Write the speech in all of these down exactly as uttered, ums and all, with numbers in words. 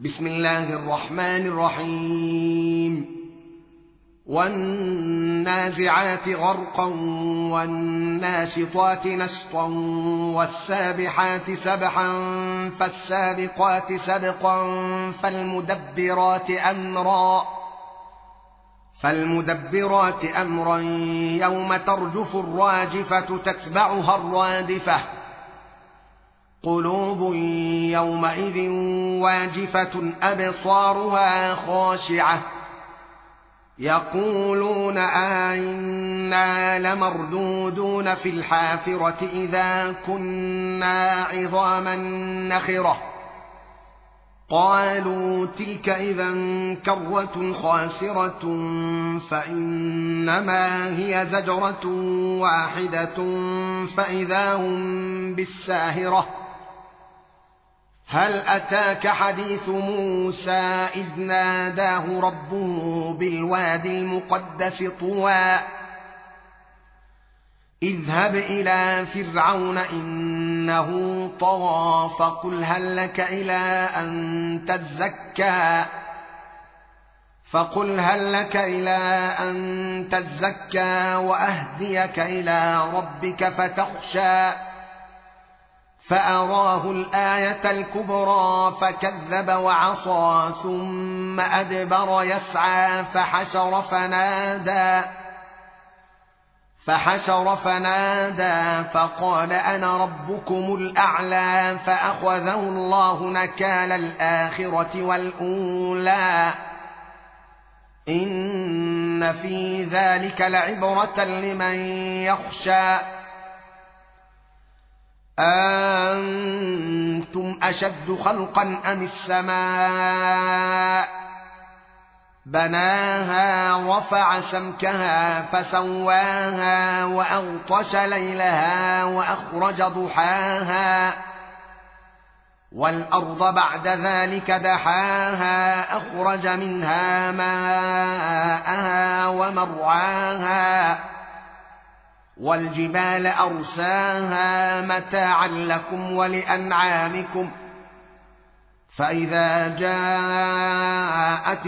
بسم الله الرحمن الرحيم والنازعات غرقا والناشطات نشطا والسابحات سبحا فالسابقات سبقا فالمدبرات أمرا فالمدبرات أمرا يوم ترجف الراجفة تتبعها الرادفة قلوب يومئذ واجفة أبصارها خاشعة يقولون أئنا لمردودون في الحافرة إذا كنا عظاما نخرة قالوا تلك إذا كرة خاسرة فإنما هي زجرة واحدة فإذا هم بالساهرة هل أتاك حديث موسى إذ ناداه ربه بالوادي المقدس طوى اذهب إلى فرعون إنه طغى فقل هل لك إلى أن تزكى فقل هل لك إلى أن تزكى وأهديك إلى ربك فتخشى فأراه الآية الكبرى فكذب وعصى ثم أدبر يسعى فحشر فنادى فحشر فنادى فقال أنا ربكم الأعلى فأخذه الله نكال الآخرة والأولى إن في ذلك لعبرة لمن يخشى أنتم أشد خلقا أم السماء بناها رفع سمكها فسواها وأغطش ليلها وأخرج ضحاها والأرض بعد ذلك دحاها أخرج منها ماءها ومرعاها والجبال أرساها متاعا لكم ولأنعامكم فإذا جاءت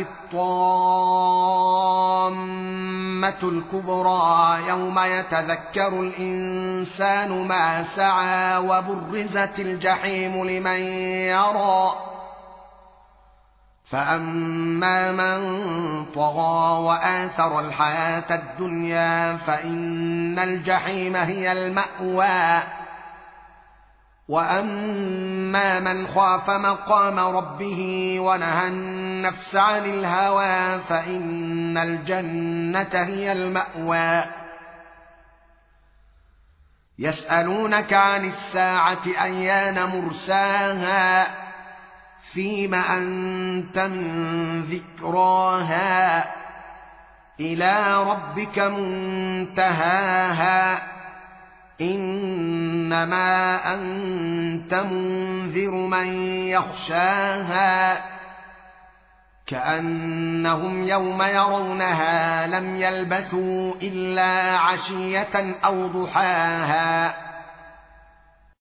الطامة الكبرى يوم يتذكر الإنسان ما سعى وبرزت الجحيم لمن يرى فأما من طغى وآثر الحياة الدنيا فإن الجحيم هي المأوى وأما من خاف مقام ربه ونهى النفس عن الهوى فإن الجنة هي المأوى يسألونك عن الساعة أيان مرساها فيم أنت من ذكراها إلى ربك منتهاها إنما أنت منذر من يخشاها كأنهم يوم يرونها لم يلبثوا إلا عشية أو ضحاها